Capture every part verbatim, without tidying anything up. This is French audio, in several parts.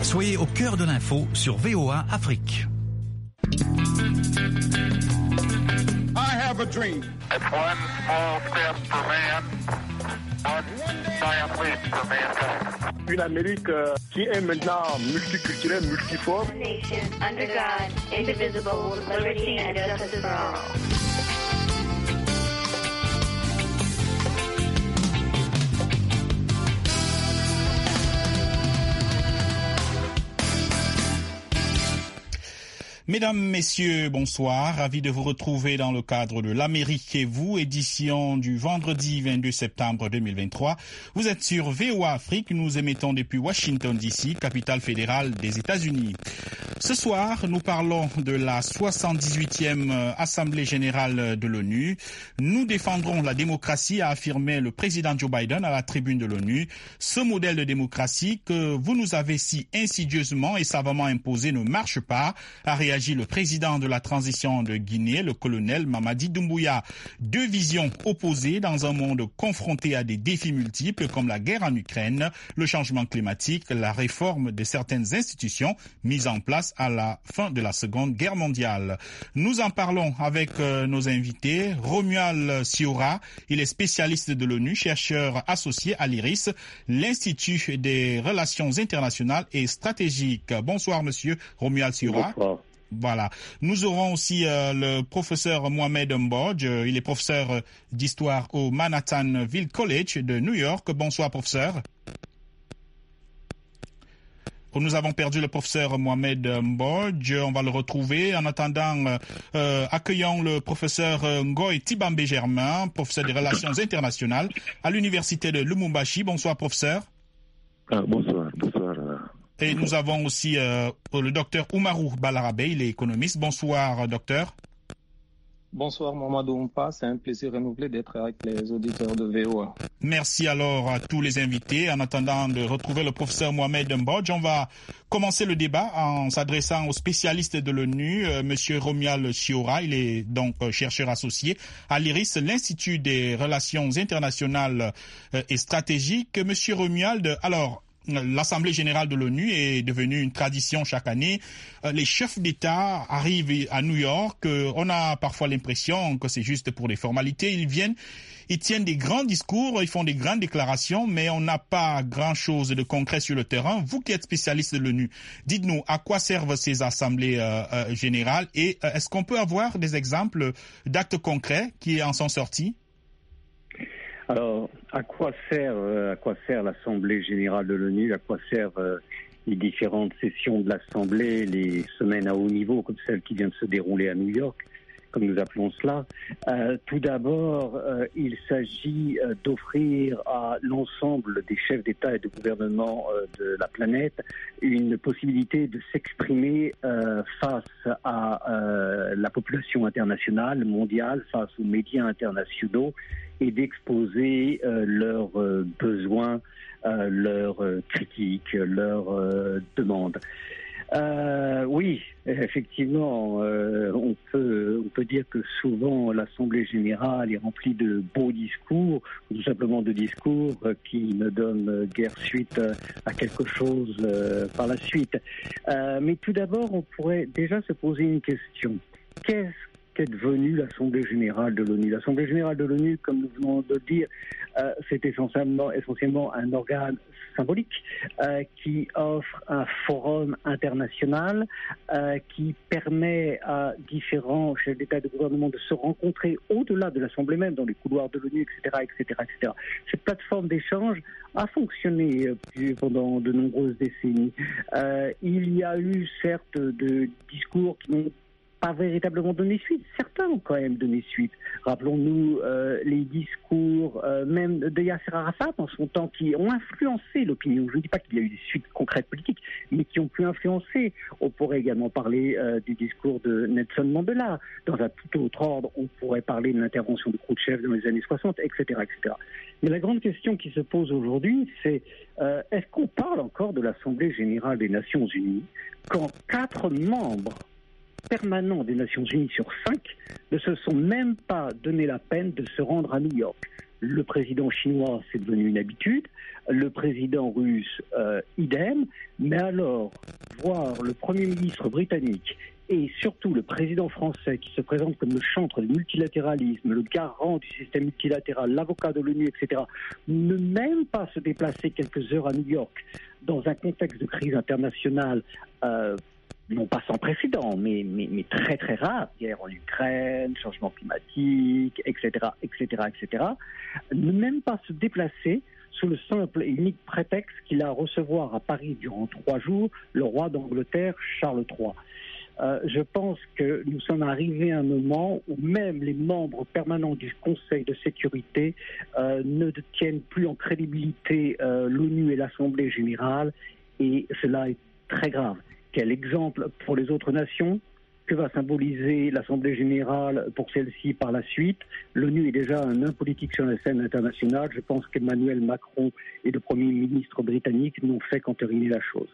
Soyez au cœur de l'info sur V O A Afrique. I have a dream. It's one small step for man, one giant leap for mankind. Une Amérique euh, qui est maintenant multiculturelle, multiforme. Nation under God, indivisible, with liberty and justice for all. Mesdames, Messieurs, bonsoir. Ravi de vous retrouver dans le cadre de l'Amérique et vous, édition du vendredi vingt-deux septembre deux mille vingt-trois. Vous êtes sur V O A Afrique. Nous émettons depuis Washington D C, capitale fédérale des États-Unis. Ce soir, nous parlons de la soixante-dix-huitième Assemblée générale de l'ONU. Nous défendrons la démocratie, a affirmé le président Joe Biden à la tribune de l'ONU. Ce modèle de démocratie que vous nous avez si insidieusement et savamment imposé ne marche pas, a réagi le président de la transition de Guinée, le colonel Mamadi Doumbouya. Deux visions opposées dans un monde confronté à des défis multiples comme la guerre en Ukraine, le changement climatique, la réforme de certaines institutions mises en place à la fin de la Seconde Guerre mondiale. Nous en parlons avec euh, nos invités. Romuald Siora, il est spécialiste de l'ONU, chercheur associé à l'I R I S, l'Institut des relations internationales et stratégiques. Bonsoir, monsieur Romuald Siora. Bonsoir. Voilà. Nous aurons aussi euh, le professeur Mohamed Mbodj. Il est professeur d'histoire au Manhattanville College de New York. Bonsoir, professeur. Nous avons perdu le professeur Mohamed Mbodj. On va le retrouver. En attendant, euh, accueillons le professeur Ngoy Tibambe Germain, professeur des relations internationales à l'université de Lubumbashi. Bonsoir, professeur. Ah, bonsoir, bonsoir. Et nous avons aussi euh, le docteur Oumarou Balarabe, il est économiste. Bonsoir, docteur. Bonsoir, Mamadou Oumpa. C'est un plaisir renouvelé d'être avec les auditeurs de V O A. Merci alors à tous les invités. En attendant de retrouver le professeur Mohamed Mbodj, on va commencer le débat en s'adressant aux spécialistes de l'ONU, euh, monsieur Romuald Siora. Il est donc euh, chercheur associé à l'I R I S, l'Institut des relations internationales euh, et stratégiques. Monsieur Romuald, alors, l'Assemblée générale de l'ONU est devenue une tradition chaque année. Les chefs d'État arrivent à New York. On a parfois l'impression que c'est juste pour des formalités. Ils viennent, ils tiennent des grands discours, ils font des grandes déclarations, mais on n'a pas grand-chose de concret sur le terrain. Vous qui êtes spécialiste de l'ONU, dites-nous à quoi servent ces assemblées euh, euh, générales et euh, est-ce qu'on peut avoir des exemples d'actes concrets qui en sont sortis? Alors, à quoi sert, euh, à quoi sert l'Assemblée générale de l'ONU? À quoi servent euh, les différentes sessions de l'Assemblée, les semaines à haut niveau, comme celle qui vient de se dérouler à New York, comme nous appelons cela? euh, Tout d'abord, euh, il s'agit euh, d'offrir à l'ensemble des chefs d'État et de gouvernement euh, de la planète une possibilité de s'exprimer euh, face à euh, la population internationale, mondiale, face aux médias internationaux, et d'exposer euh, leurs euh, besoins, euh, leurs euh, critiques, leurs euh, demandes. Euh, oui, effectivement, euh, on peut on peut dire que souvent l'Assemblée générale est remplie de beaux discours, ou tout simplement de discours euh, qui ne donnent guère suite euh, à quelque chose euh, par la suite. Euh, mais tout d'abord, on pourrait déjà se poser une question. Qu'est-ce qu'est devenue l'Assemblée générale de l'ONU? L'Assemblée générale de l'ONU, comme nous venons de le dire, euh, c'est essentiellement, essentiellement un organe symbolique euh, qui offre un forum international euh, qui permet à différents chefs d'État et de gouvernement de se rencontrer au-delà de l'Assemblée même, dans les couloirs de l'ONU, et cetera, et cetera, et cetera. Cette plateforme d'échange a fonctionné euh, pendant de nombreuses décennies. Euh, il y a eu certes de discours qui n'ont pas véritablement donné suite. Certains ont quand même donné suite. Rappelons-nous euh, les discours euh, même de Yasser Arafat en son temps qui ont influencé l'opinion. Je ne dis pas qu'il y a eu des suites concrètes politiques, mais qui ont pu influencer. On pourrait également parler euh, du discours de Nelson Mandela. Dans un tout autre ordre, on pourrait parler de l'intervention de Khrouchtchev dans les années soixante, et cetera, et cetera. Mais la grande question qui se pose aujourd'hui, c'est euh, est-ce qu'on parle encore de l'Assemblée générale des Nations Unies quand quatre membres permanents des Nations Unies sur cinq ne se sont même pas donné la peine de se rendre à New York? Le président chinois, c'est devenu une habitude. Le président russe, euh, idem. Mais alors, voir le Premier ministre britannique et surtout le président français qui se présente comme le chantre du multilatéralisme, le garant du système multilatéral, l'avocat de l'ONU, et cetera, ne même pas se déplacer quelques heures à New York dans un contexte de crise internationale, euh, non pas sans précédent, mais, mais, mais très très rare, guerre en Ukraine, changement climatique, et cetera, et cetera, et cetera, ne même pas se déplacer sous le simple et unique prétexte qu'il a à recevoir à Paris durant trois jours le roi d'Angleterre, Charles trois. Euh, je pense que nous sommes arrivés à un moment où même les membres permanents du Conseil de sécurité euh, ne tiennent plus en crédibilité euh, l'ONU et l'Assemblée générale, et cela est très grave. Quel exemple pour les autres nations? Que va symboliser l'Assemblée générale pour celle-ci par la suite? L'ONU est déjà un nain politique sur la scène internationale. Je pense qu'Emmanuel Macron et le Premier ministre britannique n'ont fait qu'entériner la chose.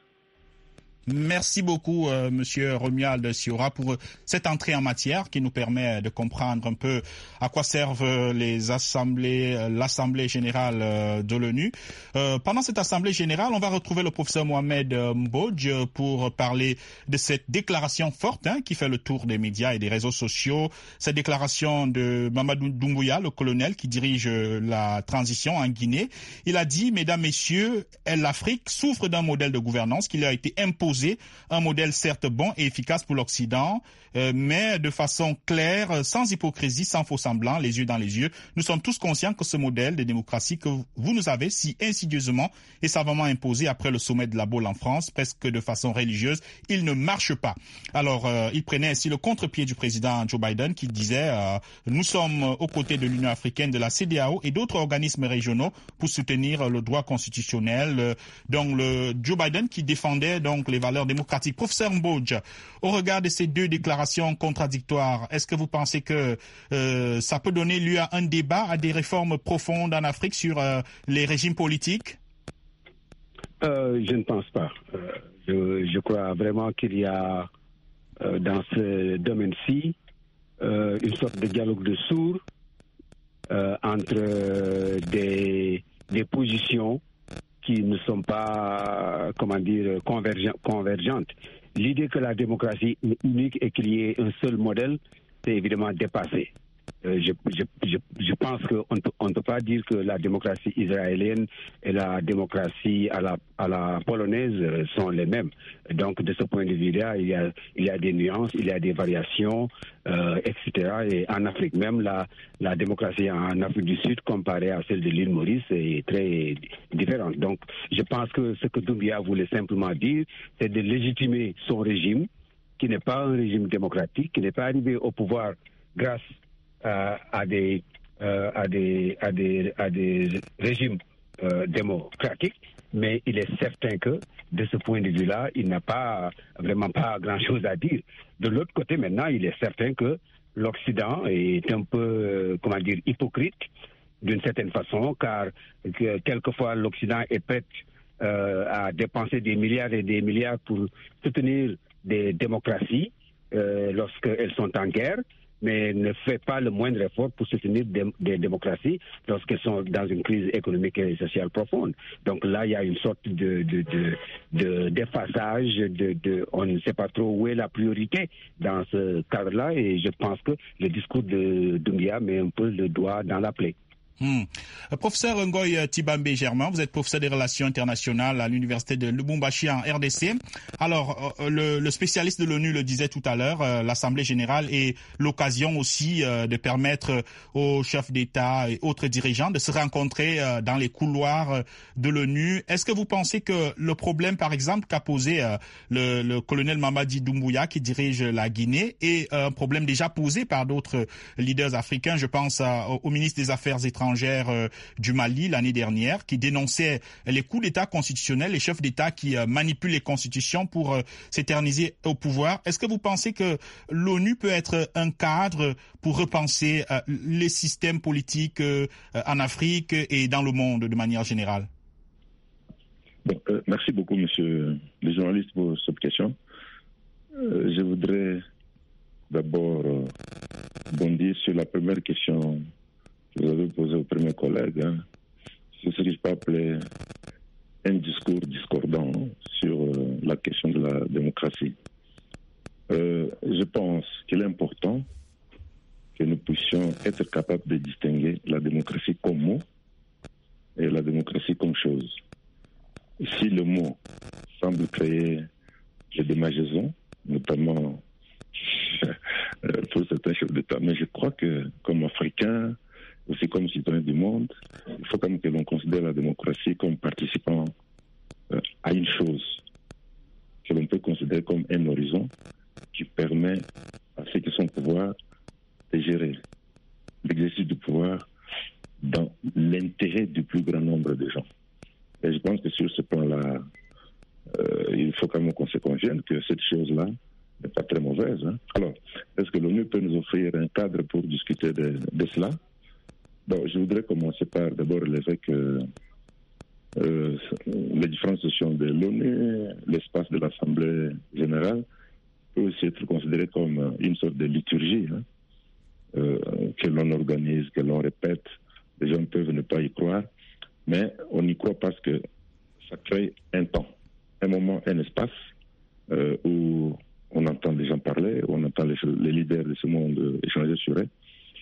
Merci beaucoup, euh, Monsieur Romuald Siora, pour cette entrée en matière qui nous permet de comprendre un peu à quoi servent les assemblées, l'Assemblée générale de l'ONU. Euh, pendant cette Assemblée générale, on va retrouver le professeur Mohamed Mbodj pour parler de cette déclaration forte hein, qui fait le tour des médias et des réseaux sociaux. Cette déclaration de Mamadou Doumbouya, le colonel qui dirige la transition en Guinée. Il a dit, mesdames, messieurs, l'Afrique souffre d'un modèle de gouvernance qui lui a été imposé, un modèle certes bon et efficace pour l'Occident, euh, mais de façon claire, sans hypocrisie, sans faux semblant, les yeux dans les yeux. Nous sommes tous conscients que ce modèle de démocratie que vous nous avez si insidieusement et savamment imposé après le sommet de la Baule en France, presque de façon religieuse, il ne marche pas. Alors, euh, il prenait ainsi le contre-pied du président Joe Biden qui disait euh, « Nous sommes aux côtés de l'Union africaine, de la C D A O et d'autres organismes régionaux pour soutenir le droit constitutionnel. Euh, » Donc, le Joe Biden qui défendait donc les valeurs démocratiques. Professeur Mbodj, au regard de ces deux déclarations contradictoires, est-ce que vous pensez que euh, ça peut donner lieu à un débat, à des réformes profondes en Afrique sur euh, les régimes politiques? euh, Je ne pense pas. Euh, je, je crois vraiment qu'il y a euh, dans ce domaine-ci euh, une sorte de dialogue de sourds euh, entre euh, des, des positions qui ne sont pas, comment dire, convergentes. L'idée que la démocratie est unique et qu'il y ait un seul modèle, c'est évidemment dépassé. Euh, je, je, je, je pense qu'on on ne peut pas dire que la démocratie israélienne et la démocratie à la, à la polonaise sont les mêmes. Donc, de ce point de vue-là, il y a, il y a des nuances, il y a des variations, euh, et cetera. Et en Afrique même, la, la démocratie en Afrique du Sud, comparée à celle de l'île Maurice, est très différente. Donc, je pense que ce que Doumbouya voulait simplement dire, c'est de légitimer son régime, qui n'est pas un régime démocratique, qui n'est pas arrivé au pouvoir grâce Euh, à, des, euh, à, des, à, des, à des régimes euh, démocratiques, mais il est certain que, de ce point de vue-là, il n'a pas vraiment pas grand-chose à dire. De l'autre côté, maintenant, il est certain que l'Occident est un peu, euh, comment dire, hypocrite, d'une certaine façon, car que, quelquefois l'Occident est prêt euh, à dépenser des milliards et des milliards pour soutenir des démocraties euh, lorsqu'elles sont en guerre, mais ne fait pas le moindre effort pour soutenir des, des démocraties lorsqu'elles sont dans une crise économique et sociale profonde. Donc là, il y a une sorte de, de, de, de d'effaçage, de, de, on ne sait pas trop où est la priorité dans ce cadre-là, et je pense que le discours de Doumbouya met un peu le doigt dans la plaie. Hmm. Professeur Ngoy Tibambe Germain, vous êtes professeur des relations internationales à l'université de Lubumbashi en R D C. Alors, le, le spécialiste de l'ONU le disait tout à l'heure, euh, l'Assemblée générale est l'occasion aussi euh, de permettre aux chefs d'État et autres dirigeants de se rencontrer euh, dans les couloirs de l'ONU. Est-ce que vous pensez que le problème, par exemple, qu'a posé euh, le, le colonel Mamadi Doumbouya qui dirige la Guinée est un problème déjà posé par d'autres leaders africains? Je pense à, au ministre des Affaires étrangères Euh, du Mali l'année dernière, qui dénonçait les coups d'État constitutionnels, les chefs d'État qui euh, manipulent les constitutions pour euh, s'éterniser au pouvoir. Est-ce que vous pensez que l'ONU peut être un cadre pour repenser euh, les systèmes politiques euh, en Afrique et dans le monde de manière générale? Bon, euh, merci beaucoup, monsieur le journaliste, pour cette question. Euh, je voudrais d'abord euh, bondir sur la première question que vous avez posé au premier collègue, hein, c'est ce que je peux appeler un discours discordant hein, sur euh, la question de la démocratie. Euh, je pense qu'il est important que nous puissions être capables de distinguer la démocratie comme mot et la démocratie comme chose. Si le mot semble créer des démangeaisons, notamment pour certains chefs d'État, mais je crois que comme Africains, aussi comme citoyens du monde, il faut quand même que l'on considère la démocratie comme participant euh, à une chose que l'on peut considérer comme un horizon qui permet à ceux qui sont au pouvoir de gérer l'exercice du pouvoir dans l'intérêt du plus grand nombre de gens. Et je pense que sur ce plan-là, euh, il faut quand même qu'on se convienne que cette chose-là n'est pas très mauvaise. Hein. Alors, est-ce que l'ONU peut nous offrir un cadre pour discuter de, de cela? Bon, je voudrais commencer par d'abord relever que euh, les différentes sessions de l'ONU, l'espace de l'Assemblée générale, peut aussi être considéré comme une sorte de liturgie hein, euh, que l'on organise, que l'on répète. Les gens peuvent ne pas y croire, mais on y croit parce que ça crée un temps, un moment, un espace euh, où on entend des gens parler, où on entend les, les leaders de ce monde échanger sur eux.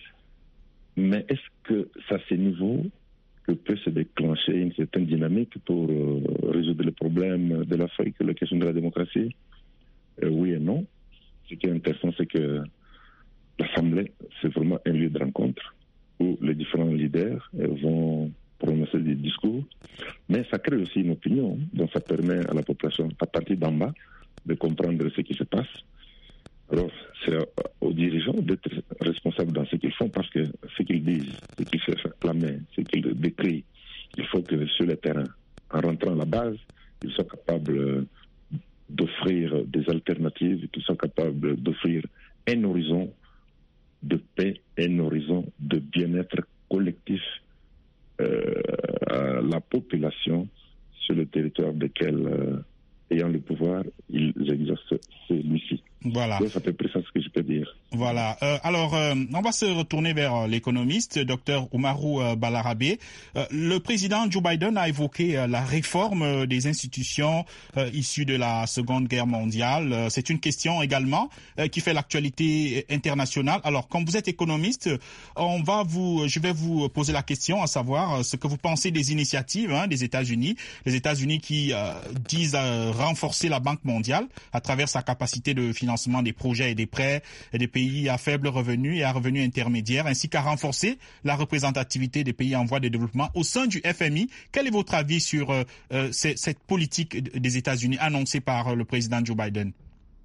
Mais est-ce que c'est à ce niveau que peut se déclencher une certaine dynamique pour euh, résoudre les problèmes de l'Afrique, la question de la démocratie? euh, Oui et non. Ce qui est intéressant, c'est que l'Assemblée, c'est vraiment un lieu de rencontre où les différents leaders euh, vont prononcer des discours, mais ça crée aussi une opinion, donc ça permet à la population, à partir d'en bas, de comprendre ce qui se passe. Alors, c'est aux dirigeants d'être responsables dans ce qu'ils font, parce que ce qu'ils disent, ce qu'ils font la main, ce qu'ils décrivent, il faut que sur le terrain, en rentrant à la base, ils soient capables d'offrir des alternatives, qu'ils soient capables d'offrir un horizon de paix, un horizon de bien-être collectif euh, à la population sur le territoire desquels, euh, ayant le pouvoir, ils exercent celui-ci. Voilà. Donc, ça peut près ça ce que je peux dire. Voilà. Euh, alors, euh, on va se retourner vers euh, l'économiste, docteur Oumarou euh, Balarabe. Euh, le président Joe Biden a évoqué euh, la réforme euh, des institutions euh, issues de la Seconde Guerre mondiale. Euh, c'est une question également euh, qui fait l'actualité internationale. Alors, comme vous êtes économiste, on va vous, je vais vous poser la question, à savoir euh, ce que vous pensez des initiatives hein, des États-Unis, les États-Unis qui euh, disent euh, renforcer la Banque mondiale à travers sa capacité de financement des projets et des prêts des pays à faible revenu et à revenu intermédiaire, ainsi qu'à renforcer la représentativité des pays en voie de développement au sein du F M I. Quel est votre avis sur euh, cette politique des États-Unis annoncée par le président Joe Biden?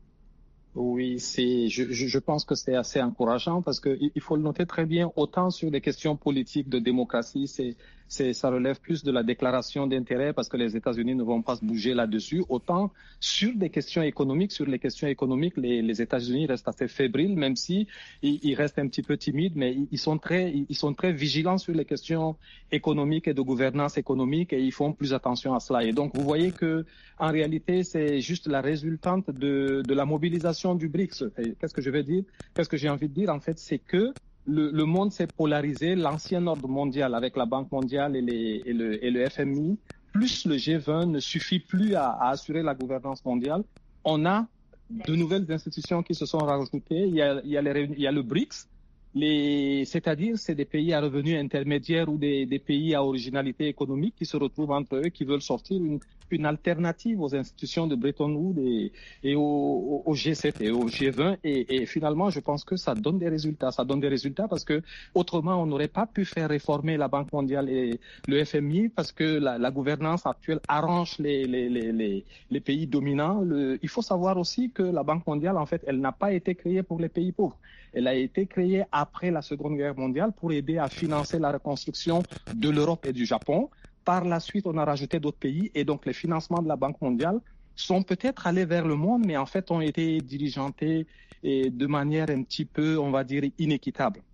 Oui, c'est, je, je pense que c'est assez encourageant parce que il faut le noter très bien, autant sur les questions politiques de démocratie, c'est, c'est, ça relève plus de la déclaration d'intérêt parce que les États-Unis ne vont pas se bouger là-dessus, autant sur des questions économiques, sur les questions économiques, les, les États-Unis restent assez fébriles, même si ils, ils restent un petit peu timides, mais ils sont très, ils sont très vigilants sur les questions économiques et de gouvernance économique et ils font plus attention à cela. Et donc, vous voyez que, en réalité, c'est juste la résultante de, de la mobilisation du B R I C S. Et qu'est-ce que je veux dire? Qu'est-ce que j'ai envie de dire? En fait, c'est que le, le monde s'est polarisé. L'ancien ordre mondial avec la Banque mondiale et, les, et, le, et le F M I, plus le G vingt ne suffit plus à, à assurer la gouvernance mondiale. On a de nouvelles institutions qui se sont rajoutées. Il y a, il y a, les, il y a le B R I C S. Les, c'est-à-dire, c'est des pays à revenus intermédiaires ou des, des pays à originalité économique qui se retrouvent entre eux, qui veulent sortir une, une alternative aux institutions de Bretton Woods et, et au, au G sept et au G vingt. Et, et finalement, je pense que ça donne des résultats. Ça donne des résultats parce que autrement, on n'aurait pas pu faire réformer la Banque mondiale et le F M I parce que la, la gouvernance actuelle arrange les, les, les, les, les pays dominants. Le, il faut savoir aussi que la Banque mondiale, en fait, elle n'a pas été créée pour les pays pauvres. Elle a été créée après la Seconde Guerre mondiale pour aider à financer la reconstruction de l'Europe et du Japon. Par la suite, on a rajouté d'autres pays et donc les financements de la Banque mondiale sont peut-être allés vers le monde, mais en fait ont été dirigentés et de manière un petit peu, on va dire, inéquitable.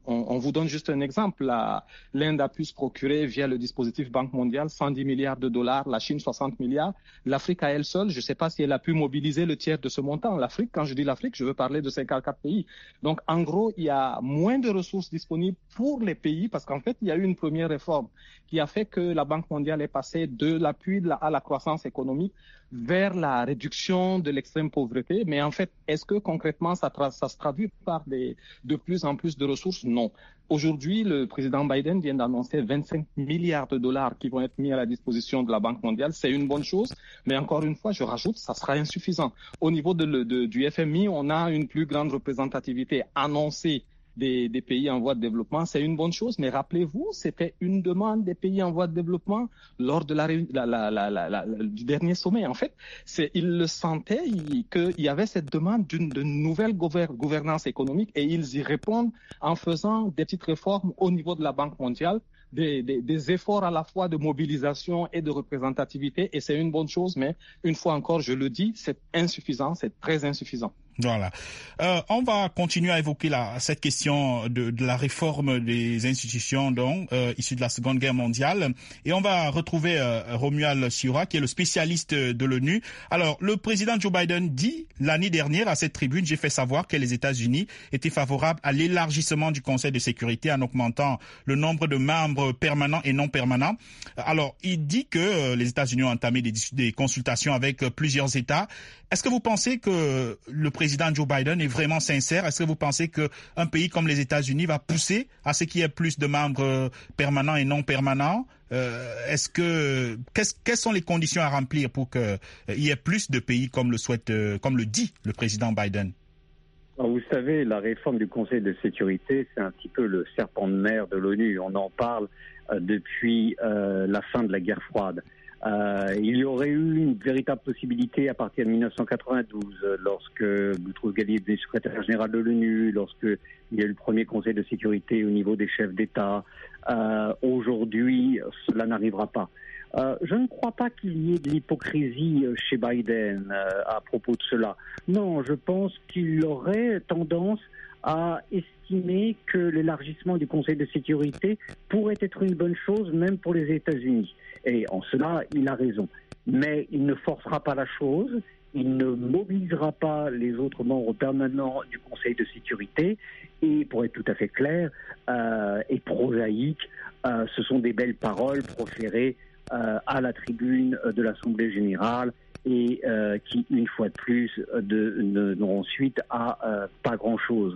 On, on vous donne juste un exemple. La, L'Inde a pu se procurer via le dispositif Banque mondiale cent dix milliards de dollars, la Chine soixante milliards. L'Afrique à elle seule, je ne sais pas si elle a pu mobiliser le tiers de ce montant. L'Afrique, quand je dis l'Afrique, je veux parler de cinquante-quatre pays. Donc en gros, il y a moins de ressources disponibles pour les pays parce qu'en fait, il y a eu une première réforme qui a fait que la Banque mondiale est passée de l'appui de la, à la croissance économique vers la réduction de l'extrême pauvreté. Mais en fait, est-ce que concrètement, ça, tra- ça se traduit par des, de plus en plus de ressources? Non. Aujourd'hui, le président Biden vient d'annoncer vingt-cinq milliards de dollars qui vont être mis à la disposition de la Banque mondiale. C'est une bonne chose, mais encore une fois, je rajoute, ça sera insuffisant. Au niveau de, de, du F M I, on a une plus grande représentativité annoncée Des, des pays en voie de développement, c'est une bonne chose, mais rappelez-vous, c'était une demande des pays en voie de développement lors de la, la, la, la, la, la, du dernier sommet. En fait, c'est, ils le sentaient qu'il y avait cette demande d'une, d'une nouvelle gouver, gouvernance économique et ils y répondent en faisant des petites réformes au niveau de la Banque mondiale, des, des, des efforts à la fois de mobilisation et de représentativité, et c'est une bonne chose, mais une fois encore, je le dis, c'est insuffisant, c'est très insuffisant. Voilà. Euh, on va continuer à évoquer la, cette question de, de la réforme des institutions donc euh, issues de la Seconde Guerre mondiale, et on va retrouver euh, Romuald Siura, qui est le spécialiste de l'ONU. Alors, le président Joe Biden dit l'année dernière à cette tribune, j'ai fait savoir que les États-Unis étaient favorables à l'élargissement du Conseil de sécurité en augmentant le nombre de membres permanents et non permanents. Alors, il dit que euh, les États-Unis ont entamé des, des consultations avec euh, plusieurs États. Est-ce que vous pensez que le président Joe Biden est vraiment sincère? Est-ce que vous pensez qu'un pays comme les États-Unis va pousser à ce qu'il y ait plus de membres permanents et non permanents? Euh, est-ce que qu'est-ce, quelles sont les conditions à remplir pour qu'il euh, y ait plus de pays comme le souhaite, euh, comme le dit le président Biden? Alors, vous savez, la réforme du Conseil de sécurité, c'est un petit peu le serpent de mer de l'ONU. On en parle euh, depuis euh, la fin de la guerre froide. Euh, il y aurait eu une véritable possibilité à partir de dix-neuf cent quatre-vingt-douze, lorsque Boutros Ghali était secrétaire général de l'ONU, lorsque il y a eu le premier Conseil de sécurité au niveau des chefs d'État. Euh, aujourd'hui, cela n'arrivera pas. Euh, je ne crois pas qu'il y ait de l'hypocrisie chez Biden euh, à propos de cela. Non, je pense qu'il aurait tendance à estimer que l'élargissement du Conseil de sécurité pourrait être une bonne chose, même pour les États-Unis. Et en cela, il a raison. Mais il ne forcera pas la chose, il ne mobilisera pas les autres membres permanents du Conseil de sécurité. Et pour être tout à fait clair euh, et prosaïque, euh, ce sont des belles paroles proférées euh, à la tribune de l'Assemblée générale et euh, qui, une fois de plus, de, ne, n'auront suite à euh, pas grand-chose.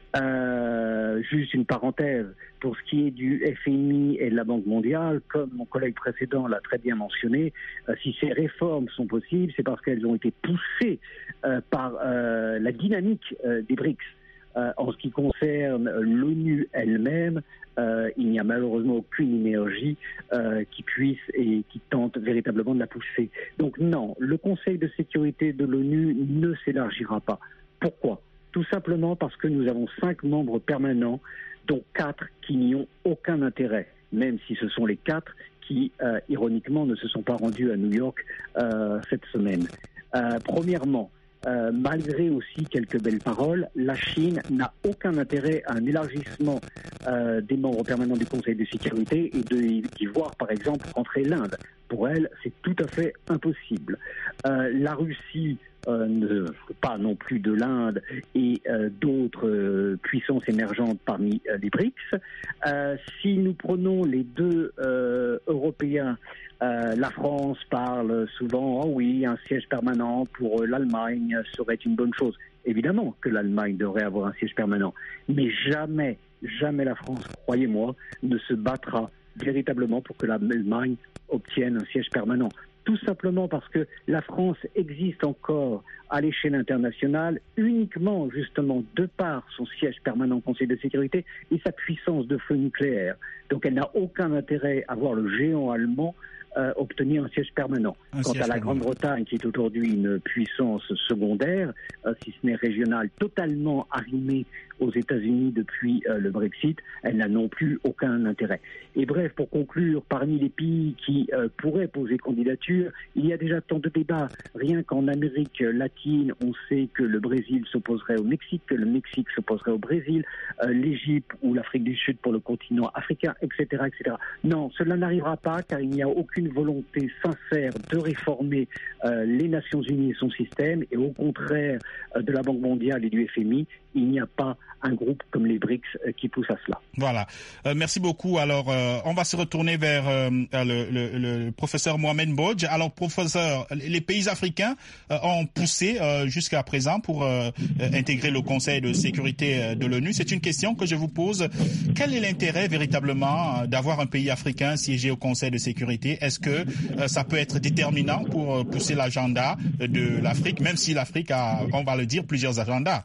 Euh, juste une parenthèse, pour ce qui est du F M I et de la Banque mondiale, comme mon collègue précédent l'a très bien mentionné, euh, si ces réformes sont possibles, c'est parce qu'elles ont été poussées euh, par euh, la dynamique euh, des BRICS. Euh, en ce qui concerne l'ONU elle-même, euh, il n'y a malheureusement aucune énergie euh, qui puisse et qui tente véritablement de la pousser. Donc non, le Conseil de sécurité de l'ONU ne s'élargira pas. Pourquoi? Tout simplement parce que nous avons cinq membres permanents, dont quatre qui n'y ont aucun intérêt, même si ce sont les quatre qui, euh, ironiquement, ne se sont pas rendus à New York euh, cette semaine. Euh, premièrement, Euh, malgré aussi quelques belles paroles, la Chine n'a aucun intérêt à un élargissement euh, des membres permanents du Conseil de sécurité et de, d'y voir, par exemple, rentrer l'Inde. Pour elle, c'est tout à fait impossible. Euh, la Russie euh, ne pas non plus de l'Inde et euh, d'autres euh, puissances émergentes parmi euh, les BRICS. Euh, si nous prenons les deux euh, Européens, Euh, la France parle souvent, oh oui, un siège permanent pour euh, l'Allemagne serait une bonne chose. Évidemment que l'Allemagne devrait avoir un siège permanent, mais jamais, jamais la France, croyez-moi, ne se battra véritablement pour que l'Allemagne obtienne un siège permanent. Tout simplement parce que la France existe encore à l'échelle internationale uniquement, justement, de par son siège permanent au Conseil de sécurité et sa puissance de feu nucléaire. Donc elle n'a aucun intérêt à voir le géant allemand Euh, obtenir un siège permanent. Un Quant siège à la permanent. Grande-Bretagne, qui est aujourd'hui une puissance secondaire, euh, si ce n'est régionale, totalement arrimée aux États-Unis depuis euh, le Brexit, elle n'a non plus aucun intérêt. Et bref, pour conclure, parmi les pays qui euh, pourraient poser candidature, il y a déjà tant de débats. Rien qu'en Amérique latine, on sait que le Brésil s'opposerait au Mexique, que le Mexique s'opposerait au Brésil, euh, l'Égypte ou l'Afrique du Sud pour le continent africain, et cetera, et cetera. Non, cela n'arrivera pas car il n'y a aucune volonté sincère de réformer euh, les Nations Unies et son système, et au contraire euh, de la Banque mondiale et du F M I, il n'y a pas un groupe comme les BRICS euh, qui pousse à cela. Voilà. Euh, merci beaucoup. Alors, euh, on va se retourner vers euh, le, le, le professeur Mohamed Mbodj. Alors, professeur, les pays africains euh, ont poussé euh, jusqu'à présent pour euh, intégrer le Conseil de sécurité de l'ONU. C'est une question que je vous pose. Quel est l'intérêt véritablement d'avoir un pays africain siégé au Conseil de sécurité? Est-ce que euh, ça peut être déterminant pour euh, pousser l'agenda de l'Afrique, même si l'Afrique a, on va le dire, plusieurs agendas?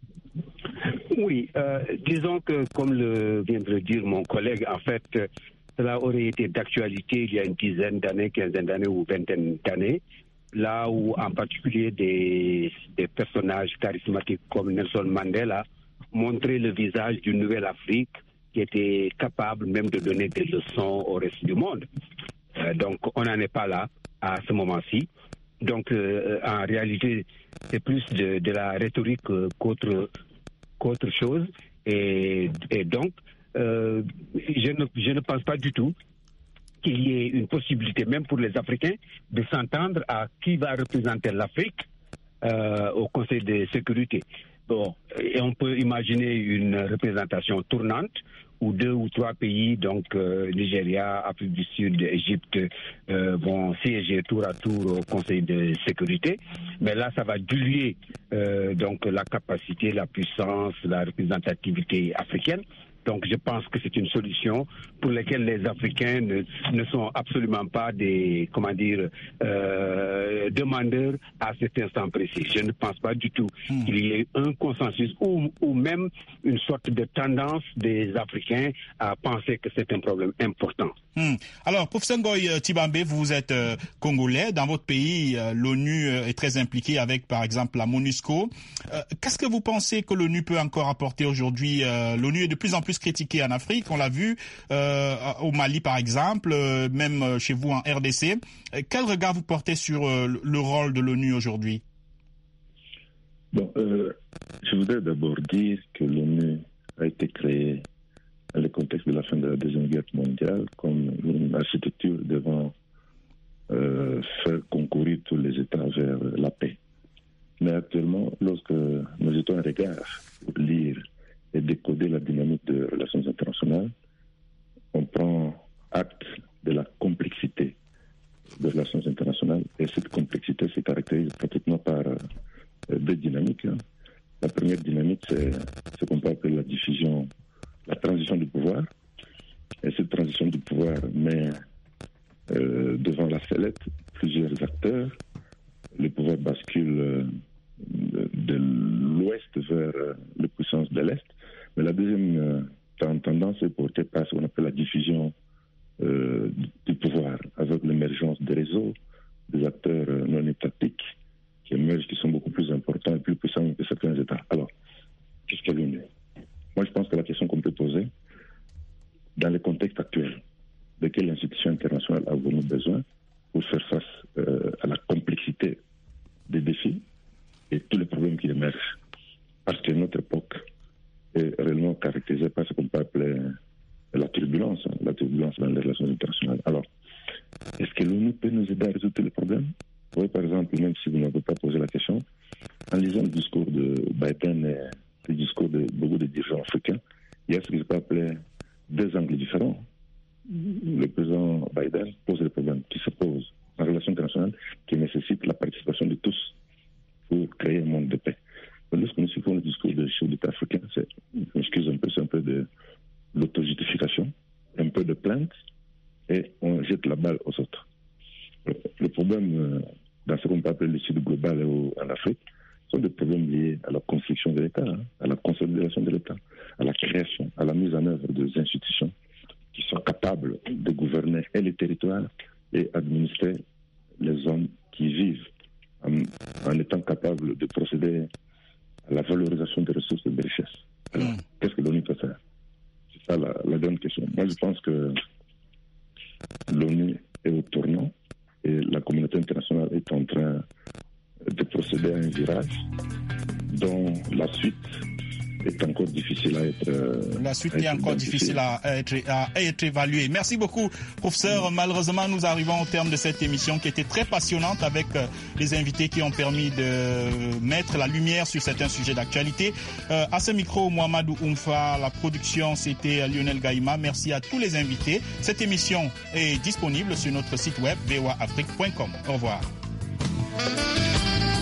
Oui, euh, disons que, comme le vient de le dire mon collègue, en fait, euh, cela aurait été d'actualité il y a une dizaine d'années, quinzaine d'années ou vingtaine d'années, là où en particulier des, des personnages charismatiques comme Nelson Mandela montraient le visage d'une nouvelle Afrique qui était capable même de donner des leçons au reste du monde. Euh, donc on n'en est pas là à ce moment-ci. Donc euh, en réalité, c'est plus de, de la rhétorique euh, qu'autre autre chose, et, et donc euh, je, ne, je ne pense pas du tout qu'il y ait une possibilité, même pour les Africains, de s'entendre à qui va représenter l'Afrique euh, au Conseil de sécurité. Bon, et on peut imaginer une représentation tournante où deux ou trois pays, donc euh, Nigeria, Afrique du Sud, Égypte, euh, vont siéger tour à tour au Conseil de sécurité. Mais là, ça va diluer euh, donc la capacité, la puissance, la représentativité africaine. Donc je pense que c'est une solution pour laquelle les Africains ne, ne sont absolument pas des, comment dire, euh, demandeurs à cet instant précis. Je ne pense pas du tout mmh. qu'il y ait un consensus ou, ou même une sorte de tendance des Africains à penser que c'est un problème important. Mmh. Alors, professeur Ngoy Tibambe, vous êtes euh, congolais. Dans votre pays, euh, l'ONU euh, est très impliquée avec, par exemple, la MONUSCO. Euh, qu'est-ce que vous pensez que l'ONU peut encore apporter aujourd'hui? euh, L'ONU est de plus en plus critiquée en Afrique. On l'a vu euh, au Mali, par exemple, euh, même chez vous en R D C. Euh, quel regard vous portez sur euh, le rôle de l'ONU aujourd'hui? Bon, euh, je voudrais d'abord dire que l'ONU a été créée dans le contexte de la fin de la Deuxième Guerre mondiale comme une architecture devant euh, faire concourir tous les États vers la paix. Mais actuellement, lorsque nous jetons un regard pour lire et décoder la dynamique de relations internationales, on prend acte de la complexité des relations internationales, et cette complexité se caractérise pratiquement par euh, deux dynamiques. Hein. La première dynamique, c'est ce qu'on peut appeler la diffusion, la transition du pouvoir. Et cette transition du pouvoir met euh, devant la sellette plusieurs acteurs. Le pouvoir bascule euh, de, de l'ouest vers euh, les puissances de l'est. Mais la deuxième euh, tendance est portée par ce qu'on appelle la diffusion euh, du pouvoir, avec l'émergence des réseaux, des acteurs euh, non étatiques qui émergent, qui sont beaucoup plus importants et plus puissants que certains États. Alors, qu'est-ce qu'est l'ONU? Moi, je pense que la question qu'on peut poser, dans le contexte actuel, de quelle institution internationale avons-nous besoin pour faire face euh, à la complexité des défis et tous les problèmes qui émergent? Parce que notre époque est réellement caractérisée par ce qu'on peut appeler la turbulence, hein, la turbulence dans les relations internationales. Alors, est-ce que l'ONU peut nous aider à résoudre les problèmes? Oui, par exemple, même si vous n'avez pas posé la question, en lisant le discours de Biden et le discours de beaucoup de dirigeants africains, il y a ce que je peux appeler deux angles différents. Le président Biden pose les problèmes qui se posent en relations internationales qui nécessitent la participation de tous pour créer un monde de paix. Lorsque nous suivons le discours de chef d'État africain, c'est, excuse un peu, c'est un peu de l'auto-justification, un peu de plainte, et on jette la balle aux autres. Le, le problème dans ce qu'on peut appeler le sud global en Afrique sont des problèmes liés à la construction de l'État, hein, à la consolidation de l'État, à la création, à la mise en œuvre des institutions qui soit capable de gouverner et les territoires et administrer les hommes qui vivent en, en étant capable de procéder à la valorisation des ressources et des richesses. Alors, mmh. qu'est-ce que l'ONU peut faire? C'est ça la, la grande question. Moi, je pense que l'ONU est au tournant et la communauté internationale est en train de procéder à un virage dont la suite est encore difficile à être... Euh, la suite est encore difficile à être, à être évaluée. Merci beaucoup, professeur. Mmh. Malheureusement, nous arrivons au terme de cette émission qui était très passionnante avec euh, les invités qui ont permis de mettre la lumière sur certains sujets d'actualité. Euh, à ce micro, Mohamedou Oumfa, la production, c'était Lionel Gaïma. Merci à tous les invités. Cette émission est disponible sur notre site web v o a afrique point com. Au revoir.